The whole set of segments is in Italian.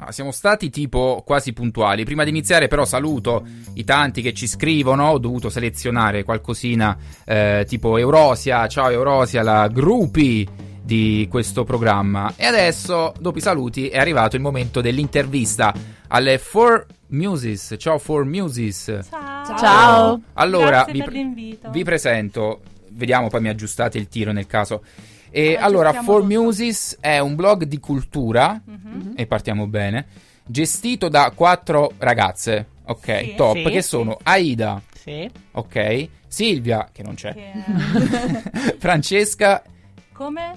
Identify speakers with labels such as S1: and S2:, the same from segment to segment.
S1: Siamo stati tipo quasi puntuali. Prima di iniziare però saluto i tanti che ci scrivono. Ho dovuto selezionare qualcosina tipo Eurosia. Ciao Eurosia, la groupie di questo programma. E adesso, dopo i saluti, è arrivato il momento dell'intervista alle Four Muses. Ciao Four Muses.
S2: Ciao.
S1: Allora,
S2: Grazie per l'invito.
S1: vi presento. Vediamo, poi mi aggiustate il tiro nel caso. E allora, Four Muses è un blog di cultura, e partiamo bene, gestito da 4 ragazze, ok,
S2: Sì.
S1: top,
S3: Sì,
S1: che
S3: sì.
S1: sono Aida,
S3: Sì.
S1: ok, Silvia, che non c'è,
S2: Che-
S1: Francesca
S2: Come?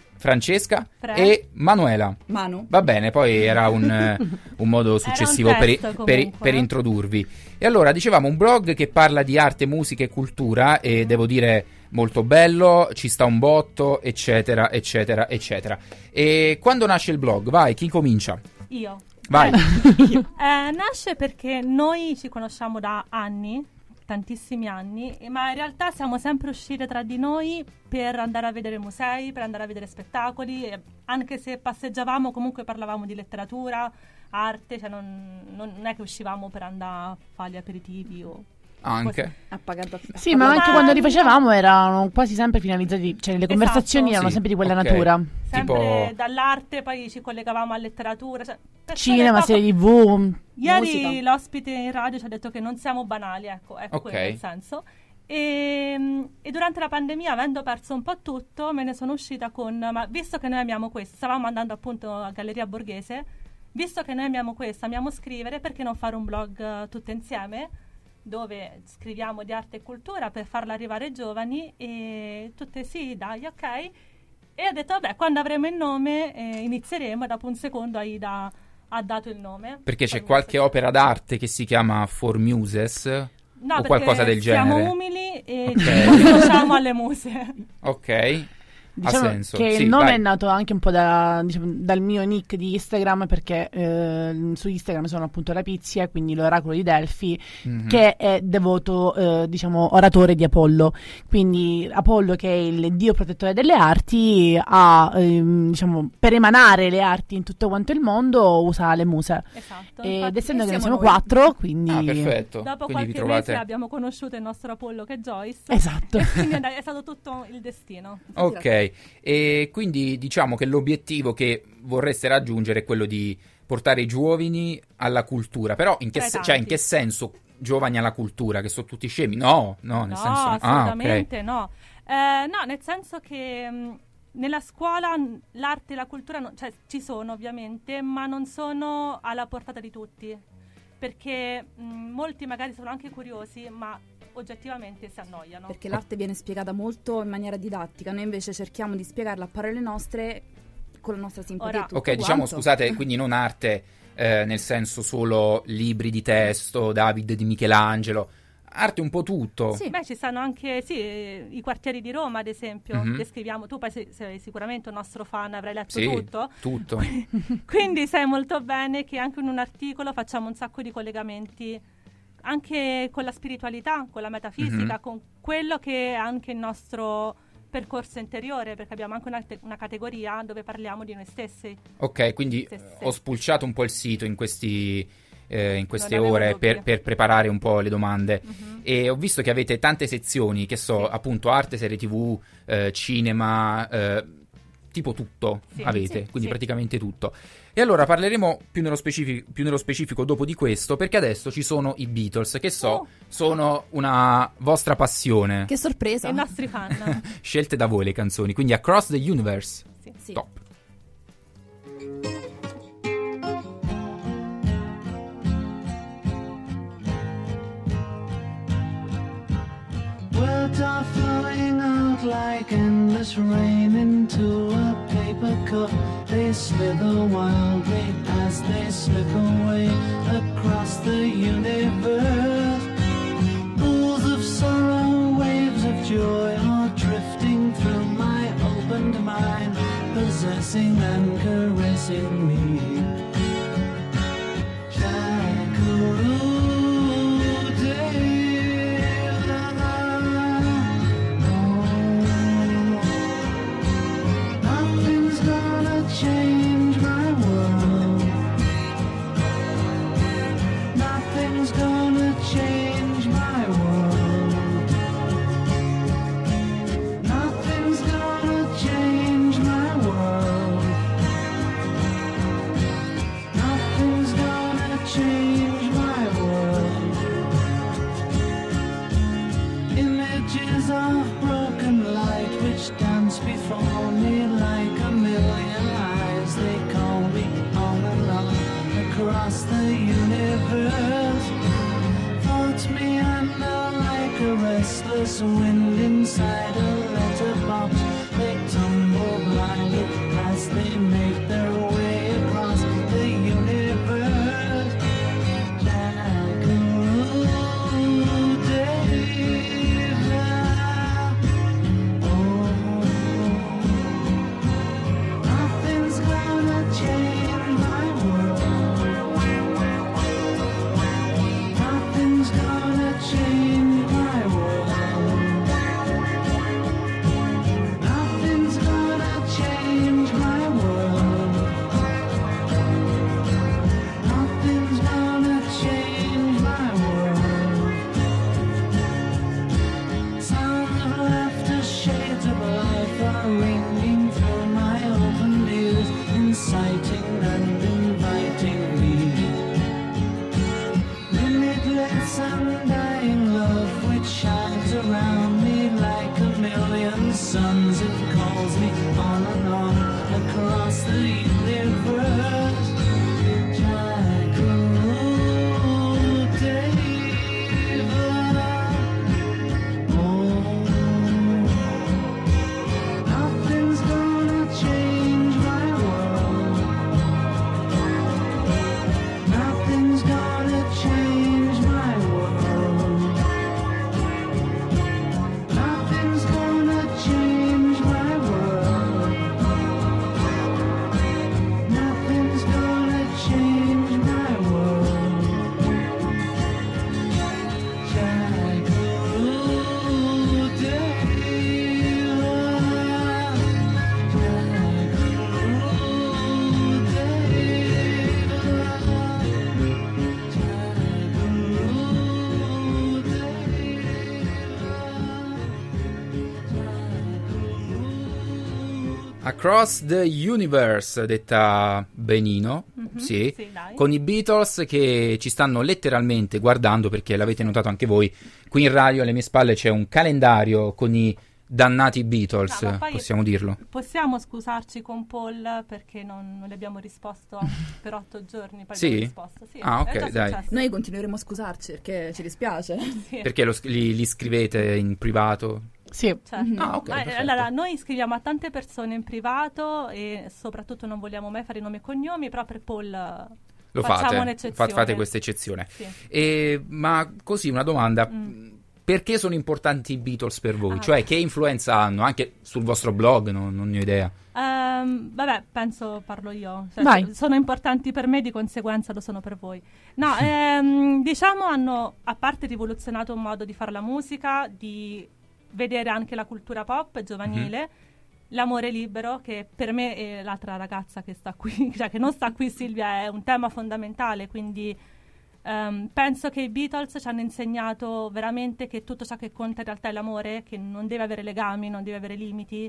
S1: e Manuela.
S4: Manu.
S1: Va bene, poi era un modo successivo
S2: un testo, comunque.
S1: per introdurvi. E allora, dicevamo, un blog che parla di arte, musica e cultura, e devo dire molto bello, ci sta un botto, eccetera, eccetera, eccetera. E quando nasce il blog? Vai, chi comincia?
S2: Io.
S1: Vai.
S2: Nasce perché noi ci conosciamo da anni, tantissimi anni, ma in realtà siamo sempre uscite tra di noi per andare a vedere musei, per andare a vedere spettacoli, e anche se passeggiavamo comunque parlavamo di letteratura, arte, cioè non è che uscivamo per andare a fare gli aperitivi o...
S1: Anche.
S4: Appagato.
S3: Sì, ma anche quando li facevamo erano quasi sempre finalizzati, cioè le conversazioni erano
S1: Sì,
S3: sempre di quella
S1: ok.
S3: natura.
S2: Sempre
S1: Tipo-
S2: dall'arte, poi ci collegavamo a letteratura, cioè, per
S3: Cinema,
S2: stare
S3: serie
S2: poco-
S3: TV.
S2: Ieri
S4: musica.
S2: l'ospite in radio ci ha detto che non siamo banali, ecco
S1: Ok.
S2: quello il senso. E durante la pandemia, avendo perso un po' tutto, me ne sono uscita ma visto che noi amiamo questo, stavamo andando appunto a Galleria Borghese, visto che noi amiamo questo, amiamo scrivere, perché non fare un blog tutte insieme, dove scriviamo di arte e cultura per farla arrivare ai giovani, e tutte sì, dai, ok. E ho detto, vabbè, quando avremo il nome inizieremo, e dopo un secondo Aida ha dato il nome.
S1: Perché c'è qualche opera d'arte che si chiama Four Muses?
S2: No,
S1: o
S2: perché
S1: qualcosa del genere?
S2: siamo umili e
S1: Ok.
S2: ci riconosciamo alle muse.
S1: Ok.
S3: Diciamo
S1: ha senso.
S3: che
S1: Sì,
S3: il nome
S1: vai.
S3: è nato anche un po' dal mio nick di Instagram, perché su Instagram sono appunto Rapizia, quindi l'oracolo di Delfi,
S1: Mhm.
S3: che è devoto, diciamo, oratore di Apollo. Quindi Apollo, che è il dio protettore delle arti, diciamo, per emanare le arti in tutto quanto il mondo usa le muse.
S2: Esatto.
S3: Ed
S2: infatti,
S3: essendo che ne
S4: siamo
S3: siamo
S4: noi.
S3: 4, quindi...
S1: Ah, perfetto.
S2: dopo
S1: Quindi vi
S2: qualche
S1: trovate...
S2: mese abbiamo conosciuto il nostro Apollo, che è Joyce.
S3: Esatto.
S2: E quindi è stato tutto il destino.
S1: Ok, e quindi diciamo che l'obiettivo che vorreste raggiungere è quello di portare i giovani alla cultura, però in che,
S2: Tra i
S1: cioè, in
S2: tanti.
S1: che senso giovani alla cultura? Che sono tutti scemi? No, nel
S2: No,
S1: senso...
S2: assolutamente no. No, nel senso che nella scuola l'arte e la cultura cioè, ci sono ovviamente, ma non sono alla portata di tutti, perché molti magari sono anche curiosi, ma oggettivamente si annoiano.
S4: Perché l'arte viene spiegata molto in maniera didattica, noi invece cerchiamo di spiegarla a parole nostre con la nostra simpatia.
S2: Ora-
S4: e tutto
S1: Ok, diciamo,
S4: quanto.
S1: scusate, quindi non arte nel senso solo libri di testo, David di Michelangelo, arte un po' tutto.
S4: Sì.
S2: Beh, ci stanno anche i quartieri di Roma, ad esempio.
S1: Mhm.
S2: Descriviamo, tu poi sei sicuramente un nostro fan, avrai letto
S1: Sì,
S2: tutto.
S1: tutto.
S2: Quindi sai molto bene che anche in un articolo facciamo un sacco di collegamenti anche con la spiritualità, con la metafisica,
S1: Mhm.
S2: con quello che è anche il nostro percorso interiore, perché abbiamo anche una categoria dove parliamo di noi stessi.
S1: Ok, quindi
S2: Sì, sì.
S1: ho spulciato un po' il sito in queste
S2: Non avevo
S1: ore
S2: dubbi.
S1: per preparare un po' le domande
S2: Mhm.
S1: e ho visto che avete tante sezioni, che so,
S2: Sì.
S1: appunto arte, serie TV, cinema, tipo tutto
S2: Sì,
S1: avete,
S2: sì,
S1: quindi
S2: sì.
S1: praticamente tutto. E allora parleremo più nello specifico dopo di questo, perché adesso ci sono i Beatles, che
S2: Oh.
S1: sono una vostra passione.
S4: Che sorpresa.
S2: E i nostri fan.
S1: Scelte da voi le canzoni, quindi Across the Universe.
S2: Sì.
S4: Sì.
S1: Top.
S5: Words are flowing out like endless rain into a paper cup. They slither wildly as they slip away across the universe. Pools of sorrow, waves of joy are drifting through my opened mind, possessing and caressing me. Nothing's gonna change my world. across the universe. Floats me under like a restless wind inside a letterbox. They tumble blindly as they make their way across the universe. Jackaroo David. Oh, nothing's gonna change my world. Nothing's gonna change my world. Nothing's gonna change my world. Nothing's gonna change my world. Sounds of laughter, shades of life are ringing through my open ears, inciting and inviting me. Limitless undying love which shines around me like a million suns. It calls me on and on across the universe. Jackaroo David. Oh, nothing's gonna change my world. Nothing's gonna change my world. Nothing's gonna change my world. Nothing's gonna change my world. Jackaroo David.
S1: Across the Universe, detta benino, sì,
S2: sì, dai.
S1: con i Beatles che ci stanno letteralmente guardando, perché l'avete notato anche voi, qui in radio alle mie spalle c'è un calendario con i dannati Beatles,
S2: No, ma poi
S1: possiamo dirlo.
S2: Possiamo scusarci con Paul perché non le abbiamo risposto per 8 giorni. Poi
S1: Sì?
S2: abbiamo risposto. Sì,
S1: Ah, ok,
S2: è già
S1: dai.
S2: successo.
S4: Noi continueremo a scusarci perché ci dispiace.
S2: Sì.
S1: Perché li scrivete in privato?
S3: Sì.
S2: Certo.
S1: Ah, ok, perfetto.
S2: Allora, noi scriviamo a tante persone in privato e soprattutto non vogliamo mai fare nomi e cognomi, però per Paul
S1: Lo
S2: facciamo
S1: fate,
S2: un'eccezione.
S1: fate questa eccezione.
S2: Sì.
S1: Ma così una domanda, perché sono importanti i Beatles per voi? Cioè che influenza hanno anche sul vostro blog? Non ne ho idea.
S2: Vabbè, penso parlo io. Cioè,
S3: Vai.
S2: sono importanti per me, di conseguenza lo sono per voi. No, diciamo hanno, a parte rivoluzionato un modo di fare la musica, di vedere anche la cultura pop giovanile, l'amore libero, che per me e l'altra ragazza che sta qui, cioè che non sta qui, Silvia, è un tema fondamentale, quindi penso che i Beatles ci hanno insegnato veramente che tutto ciò che conta in realtà è l'amore, che non deve avere legami, non deve avere limiti.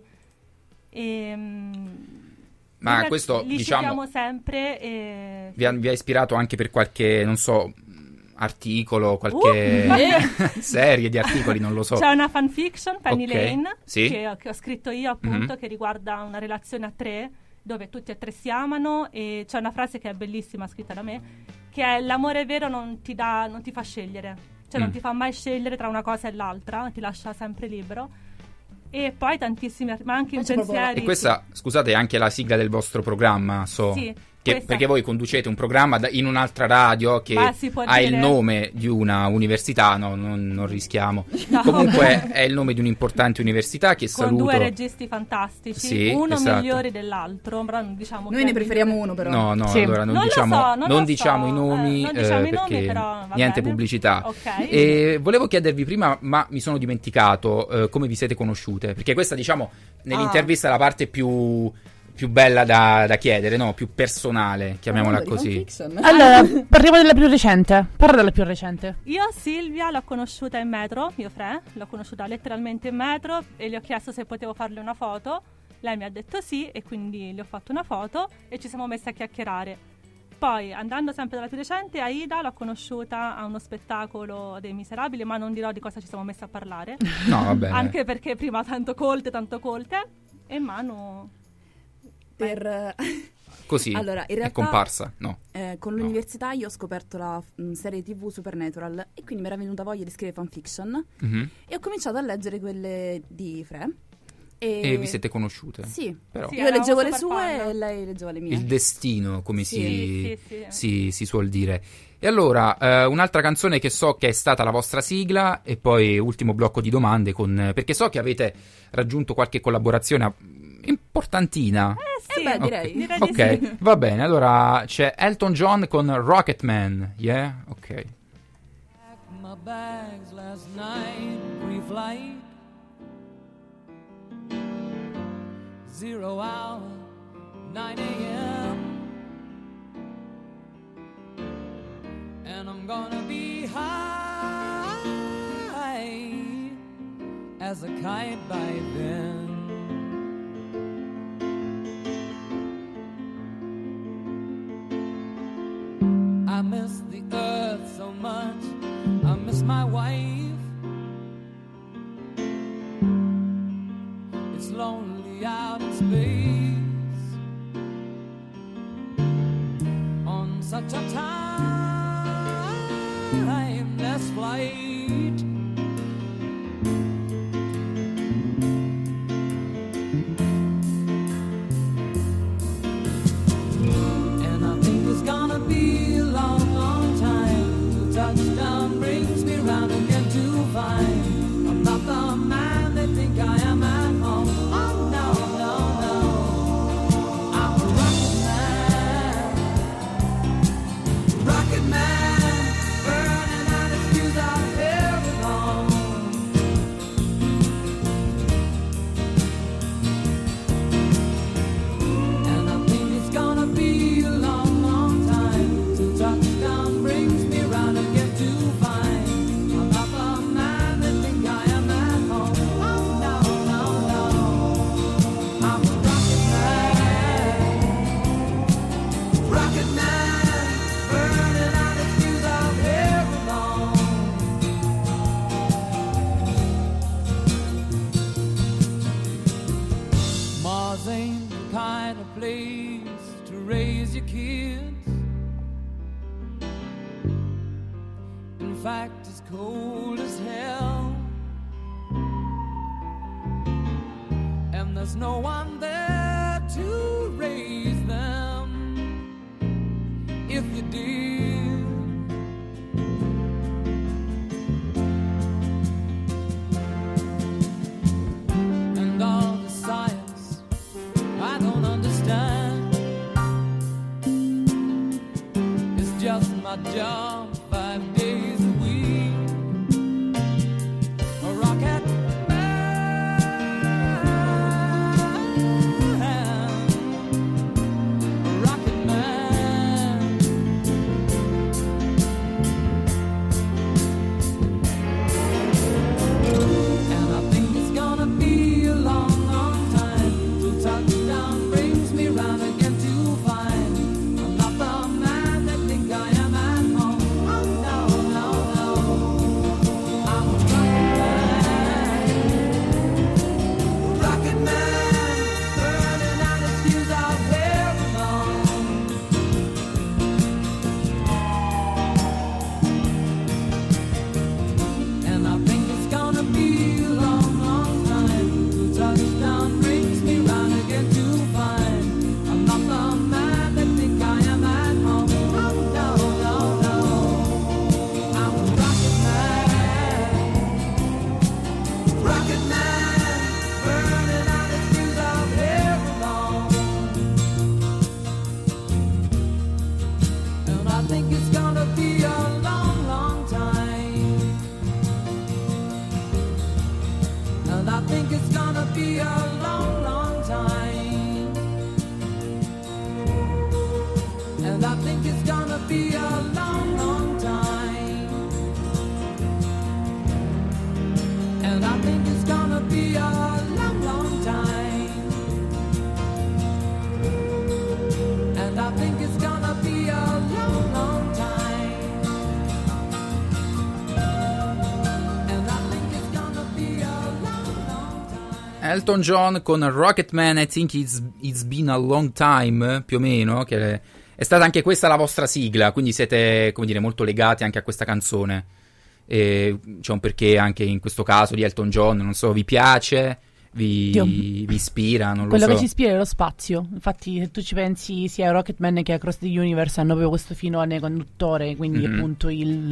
S1: Ma
S2: Li
S1: questo,
S2: li
S1: diciamo,
S2: citiamo sempre e...
S1: vi ha ispirato anche per qualche, non so, articolo, qualche serie di articoli, non lo so.
S2: C'è una fanfiction, Penny
S1: Ok,
S2: Lane,
S1: sì.
S2: che ho scritto io appunto, che riguarda una relazione a 3, dove tutti e 3 si amano, e c'è una frase che è bellissima, scritta da me, che è: l'amore vero non ti fa scegliere, cioè non ti fa mai scegliere tra una cosa e l'altra, ti lascia sempre libero. E poi tantissimi, ma anche
S4: Poi
S2: in
S4: c'è proprio-
S2: pensieri.
S1: E questa, scusate, è anche la sigla del vostro programma, so.
S2: Sì,
S1: Che,
S2: questa-
S1: perché voi conducete un programma in un'altra radio che
S2: Ma si può
S1: ha il
S2: dire?
S1: nome di una università, no, non rischiamo.
S2: No.
S1: Comunque è il nome di un'importante università che
S2: con
S1: saluto.
S2: 2 registi fantastici,
S1: Sì,
S2: uno
S1: esatto.
S2: migliore dell'altro, però diciamo
S4: Noi
S2: che
S4: ne preferiamo uno però.
S1: No,
S3: Sì.
S1: allora non
S2: Non lo
S1: diciamo,
S2: so, non
S1: non
S2: lo
S1: diciamo
S2: so,
S1: i nomi,
S2: non diciamo i nomi,
S1: perché
S2: però va
S1: niente
S2: bene.
S1: pubblicità.
S2: Ok.
S1: E volevo chiedervi prima, ma mi sono dimenticato, come vi siete conosciute? Perché questa, diciamo, nell'intervista è la parte più bella da chiedere, no? Più personale, chiamiamola
S4: Parlando di
S1: così.
S4: fanfiction.
S3: Allora, parliamo della più recente. Parla della più recente.
S2: Io Silvia l'ho conosciuta in metro, io Fre, l'ho conosciuta letteralmente in metro e le ho chiesto se potevo farle una foto. Lei mi ha detto sì e quindi le ho fatto una foto e ci siamo messi a chiacchierare. Poi, andando sempre dalla più recente, Aida l'ho conosciuta a uno spettacolo dei Miserabili, ma non dirò di cosa ci siamo messi a parlare.
S1: No, vabbè.
S2: Anche perché prima tanto colte, e Manu...
S4: Per...
S1: Così
S4: Allora, in
S1: è
S4: realtà-
S1: comparsa, no?
S4: con l'università io ho scoperto la serie TV Supernatural e quindi mi era venuta voglia di scrivere fanfiction e ho cominciato a leggere quelle di Fre.
S1: E vi siete conosciute?
S4: Sì,
S1: però.
S2: Sì,
S4: io leggevo le
S2: super
S4: sue
S2: fan.
S4: e lei leggeva le mie.
S1: Il destino, come
S2: Sì.
S1: si suol dire. E allora, un'altra canzone che so che è stata la vostra sigla e poi ultimo blocco di domande perché so che avete raggiunto qualche collaborazione importantina.
S2: Sì,
S4: beh,
S2: direi di
S1: Ok,
S2: sì.
S1: va bene. Allora c'è Elton John con Rocketman. Yeah? Ok.
S5: My bags last night, pre-flight, 0 hour, 9 a.m. And I'm gonna be high as a kite by then. I miss the earth so much, I miss my wife. It's lonely out in space on such a timeless flight. And I think it's gonna be a long, long time till touchdown brings me round again to find I'm not the man they think I am at home. Oh no, no, no, I'm a rocket man, burning out his fuse out here alone. And I think it's gonna be a long, long time till touchdown brings me round again to find I'm not the man they think I am at home. Oh no, no, no, I'm a rocket man, burning out his fuse out here alone. Mars ain't the kind of place to raise your kids. In fact, it's cold as hell. And there's no one there to raise them. If you did, and all the science I don't understand. It's just my job 5 days a week. A rocket man, a rocket man. And I think it's gonna be a long, long time till touchdown brings me round again to find I'm not the man they think I am at home. Oh no, no, no, I'm a rocket man, burning out his fuse out here alone. And I think it's gonna be a long, long time till touchdown brings me round again to find I'm not the man they think I am at home. Oh no, no, no, I'm a rocket man, burning out his fuse out here alone. And I think it's gonna be a long, long time. And I think it's gonna be a long, long time. And I think it's gonna be a long, long time. And I think it's gonna be a long, long time. And I think it's gonna be a long, long time. And I think it's gonna be a long, long time.
S1: Elton John con Rocketman, I think it's been a long time, più o meno, che È stata anche questa la vostra sigla, quindi siete, come dire, molto legati anche a questa canzone. E c'è un perché anche in questo caso di Elton John, non so, vi piace? Vi ispira? Non lo
S3: Quello
S1: so.
S3: che ci ispira è lo spazio. Infatti, se tu ci pensi, sia Rocketman che Across the Universe hanno proprio questo filone conduttore, quindi appunto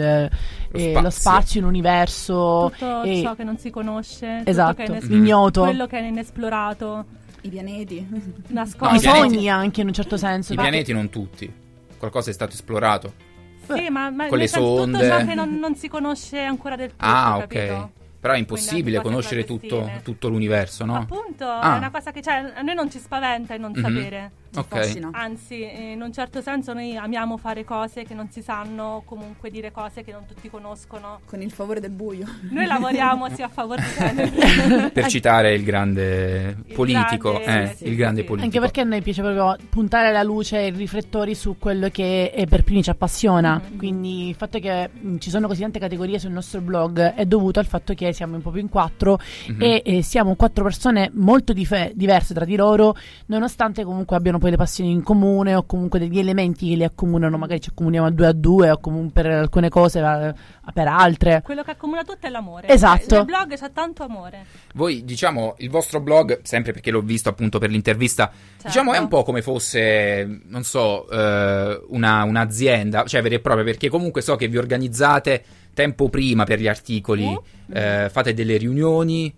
S3: lo spazio, l'universo.
S2: Tutto ciò che non si conosce,
S3: esatto,
S2: tutto che è
S3: ignoto.
S2: Quello che è inesplorato,
S4: I pianeti.
S2: nascosto.
S3: I sogni anche in un certo senso.
S1: I pianeti non tutti. Qualcosa è stato esplorato.
S2: Sì, ma
S1: con le sonde.
S2: tutto ciò che non si conosce ancora del tutto,
S1: Ah,
S2: capito?
S1: ok. Però è impossibile
S2: Quindi anche
S1: conoscere
S2: cose
S1: tutto,
S2: clandestine.
S1: tutto l'universo, no?
S2: Appunto,
S1: Ah.
S2: è una cosa che a noi non ci spaventa il non sapere.
S4: Ci
S1: Ok.
S4: affascina.
S2: Anzi, in un certo senso noi amiamo fare cose che non si sanno, comunque dire cose che non tutti conoscono.
S4: Con il favore del buio.
S2: Noi lavoriamo sia a favore di Tenet.
S1: Per citare il grande
S2: Il
S1: politico,
S2: grande, sì,
S1: il grande
S2: sì.
S1: politico.
S3: Anche perché a noi piace proprio puntare la luce e i riflettori su quello che per primi ci appassiona. Quindi il fatto che ci sono così tante categorie sul nostro blog è dovuto al fatto che siamo proprio in 4 e siamo 4 persone molto diverse tra di loro, nonostante comunque abbiano poi le passioni in comune o comunque degli elementi che li accomunano. Magari ci accomuniamo a 2 a 2 o comunque per alcune cose per altre.
S2: Quello che accomuna tutto è l'amore.
S3: Esatto.
S2: Nel blog c'è tanto amore.
S1: Voi, diciamo, il vostro blog, sempre perché l'ho visto appunto per l'intervista, diciamo è un po' come fosse, non so, un'azienda, cioè vera e propria, perché comunque so che vi organizzate tempo prima per gli articoli, fate delle riunioni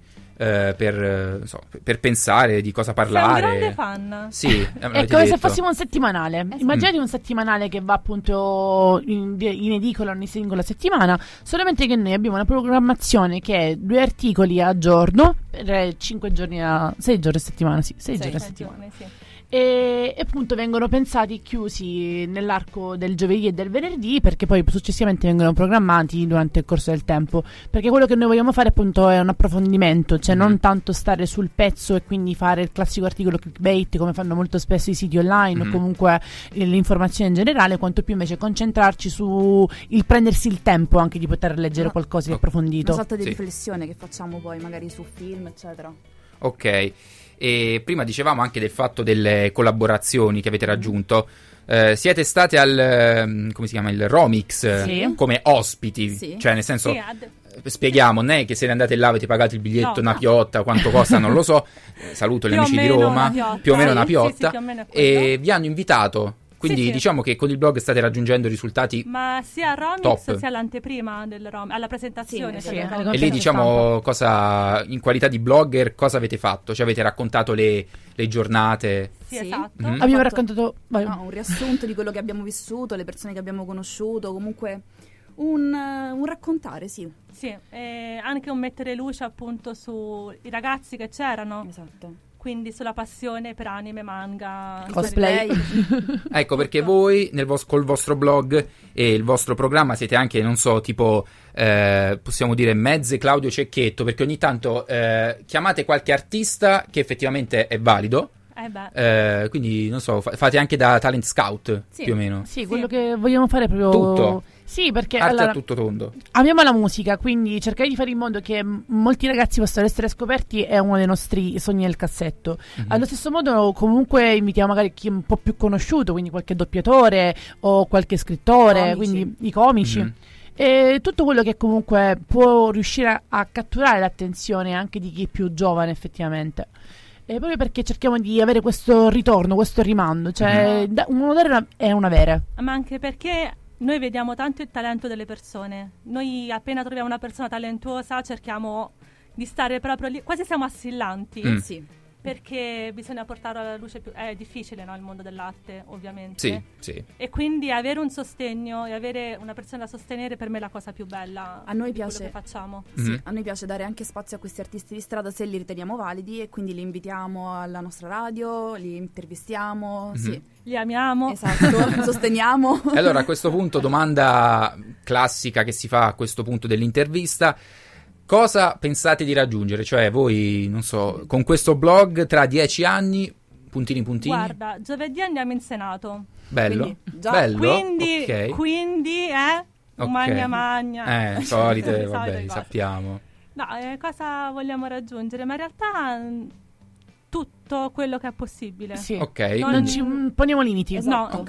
S1: per pensare di cosa parlare.
S2: Sei un grande fan.
S1: Sì, me
S3: È
S1: l'avete
S3: come se
S1: detto.
S3: fossimo un settimanale. Immaginate un settimanale che va appunto in edicola ogni singola settimana, solamente che noi abbiamo una programmazione che è 2 articoli a giorno per 5 giorni 6 giorni a settimana, sì, 6 giorni a settimana.
S2: Sì.
S3: E appunto vengono pensati chiusi nell'arco del giovedì e del venerdì, perché poi successivamente vengono programmati durante il corso del tempo, perché quello che noi vogliamo fare appunto è un approfondimento, cioè non tanto stare sul pezzo e quindi fare il classico articolo clickbait come fanno molto spesso i siti online o comunque l'informazione in generale, quanto più invece concentrarci su il prendersi il tempo anche di poter leggere qualcosa di approfondito.
S4: Una sorta di
S1: Sì.
S4: riflessione che facciamo poi magari su film, eccetera.
S1: Ok, e prima dicevamo anche del fatto delle collaborazioni che avete raggiunto. Siete state al, come si chiama, il Romix,
S3: Sì.
S1: come ospiti,
S4: Sì.
S1: cioè nel senso,
S2: Sì,
S1: spieghiamo, non è che se ne andate là, avete pagato il biglietto,
S2: No.
S1: una piotta, quanto costa non lo so, saluto gli
S2: Più o
S1: amici di
S2: meno
S1: Roma,
S2: una piotta.
S1: più o meno una
S2: Sì,
S1: piotta,
S2: sì, più o meno è quello.
S1: e vi hanno invitato, quindi
S2: Sì, sì.
S1: diciamo che con il blog state raggiungendo risultati.
S2: Ma sia a Romix
S1: Top.
S2: sia all'anteprima del alla presentazione.
S4: Sì,
S2: cioè
S3: sì,
S2: del
S3: alle
S2: Romix.
S1: E lì
S3: conferenze
S1: diciamo cosa, in qualità di blogger, cosa avete fatto? Cioè avete raccontato le giornate?
S2: Sì,
S4: Sì.
S2: esatto.
S1: Mhm.
S3: Abbiamo
S4: Fatto-
S3: raccontato
S4: un riassunto di quello che abbiamo vissuto, le persone che abbiamo conosciuto, comunque un raccontare, sì.
S2: Sì, e anche un mettere luce appunto sui ragazzi che c'erano,
S4: Esatto.
S2: quindi sulla passione per anime, manga,
S3: Cosplay.
S1: Ecco, perché voi col vostro blog e il vostro programma siete anche, non so, tipo, possiamo dire mezze Claudio Cecchetto, perché ogni tanto chiamate qualche artista che effettivamente è valido, quindi, non so, fate anche da talent scout,
S4: Sì.
S1: più o meno.
S3: Sì, quello che vogliamo fare è proprio
S1: Tutto.
S3: Sì, perché
S1: Arte
S3: allora
S1: a tutto tondo.
S3: amiamo la musica, quindi cercare di fare in modo che molti ragazzi possano essere scoperti è uno dei nostri sogni nel cassetto. Allo stesso modo comunque invitiamo magari chi è un po' più conosciuto, quindi qualche doppiatore o qualche scrittore,
S4: Comici.
S3: quindi i comici.
S1: Mhm.
S3: E tutto quello che comunque può riuscire a catturare l'attenzione anche di chi è più giovane effettivamente. E proprio perché cerchiamo di avere questo ritorno, questo rimando, cioè una dare è una vera.
S2: ma anche perché noi vediamo tanto il talento delle persone. Noi appena troviamo una persona talentuosa cerchiamo di stare proprio lì, quasi siamo assillanti.
S1: Mm.
S4: Sì.
S2: Perché bisogna portare alla luce più. È difficile, no? Il mondo dell'arte, ovviamente.
S1: Sì, sì.
S2: E quindi avere un sostegno e avere una persona da sostenere per me è la cosa più bella
S4: A noi
S2: di quello
S4: piace-
S2: che facciamo.
S4: Sì,
S1: Mhm.
S4: a noi piace dare anche spazio a questi artisti di strada se li riteniamo validi e quindi li invitiamo alla nostra radio, li intervistiamo, sì,
S2: Li amiamo.
S4: esatto, sosteniamo.
S1: E allora a questo punto, domanda classica che si fa a questo punto dell'intervista: cosa pensate di raggiungere? Cioè voi, non so, con questo blog tra 10 anni, puntini puntini?
S2: Guarda, giovedì andiamo in Senato.
S1: Bello?
S4: Quindi, già,
S1: Bello?
S2: Quindi,
S1: Ok.
S2: quindi
S1: Ok.
S2: magna magna.
S1: Solite,
S2: Solite
S1: vabbè,
S2: cose.
S1: sappiamo.
S2: No, cosa vogliamo raggiungere? Ma in realtà tutto quello che è possibile.
S3: Sì.
S1: Ok,
S2: Non-
S3: Non ci poniamo limiti.
S2: No,
S1: ok.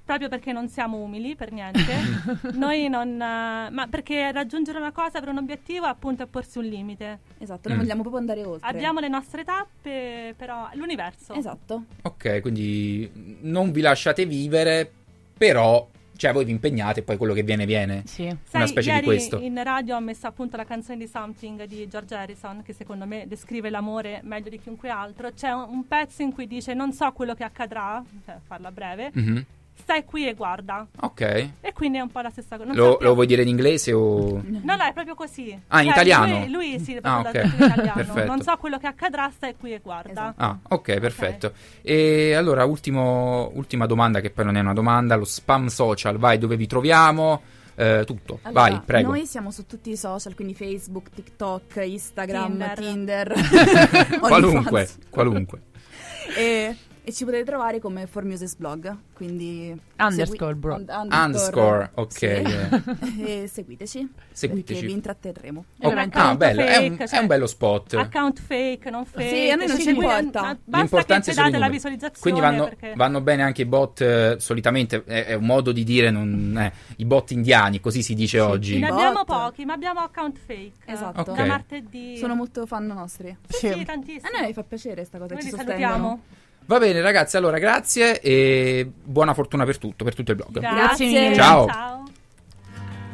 S2: proprio perché non siamo umili per niente. Noi non... ma perché raggiungere una cosa per un obiettivo appunto è porsi un limite.
S4: Esatto, noi vogliamo proprio andare oltre.
S2: Abbiamo le nostre tappe, però l'universo.
S4: Esatto.
S1: Ok, quindi non vi lasciate vivere, però... Cioè voi vi impegnate e poi quello che viene.
S3: Sì.
S1: Una specie
S2: ieri
S1: di questo.
S2: in radio ho messo appunto la canzone di Something di George Harrison, che secondo me descrive l'amore meglio di chiunque altro. C'è un pezzo in cui dice non so quello che accadrà, cioè farla breve, stai qui e guarda.
S1: Ok.
S2: E quindi è un po' la stessa cosa.
S1: Lo vuoi dire in inglese o...
S2: No, è proprio così.
S1: Ah, in italiano?
S2: Lui sì,
S1: Ah,
S2: proprio
S1: ok.
S2: in italiano.
S1: Perfetto.
S2: Non so quello che accadrà, stai qui e guarda.
S4: Esatto.
S1: Ah, ok, perfetto. E allora, ultima domanda, che poi non è una domanda, lo spam social, vai, dove vi troviamo? Tutto,
S4: Allora,
S1: vai, prego.
S4: Noi siamo su tutti i social, quindi Facebook, TikTok, Instagram, Tinder.
S1: Qualunque.
S4: E ci potete trovare come For Muses Blog, quindi
S3: Underscore, bro.
S1: Underscore, ok.
S4: sì. E seguiteci, perché vi intratterremo.
S1: Oh,
S2: un account
S1: bello,
S2: fake,
S1: è un bello spot.
S2: Account fake, non fake.
S4: Sì, a noi non ci importa.
S2: Basta
S1: L'importante
S2: che
S1: sono i
S2: date la
S1: numeri.
S2: visualizzazione.
S1: Quindi
S2: perché...
S1: vanno bene anche i bot, solitamente è un modo di dire, i bot indiani, così si dice oggi.
S2: Ne abbiamo
S4: Bot.
S2: pochi, ma abbiamo account fake.
S4: Esatto.
S1: Ok.
S2: Da martedì.
S4: Sono molto fan nostri.
S2: Sì, tantissimo.
S4: A noi fa piacere sta cosa,
S2: Noi
S4: ci
S2: vi
S4: sostengono.
S2: salutiamo.
S1: Va bene ragazzi, allora grazie e buona fortuna per tutto il blog.
S3: Grazie mille.
S1: Ciao.
S2: Ciao.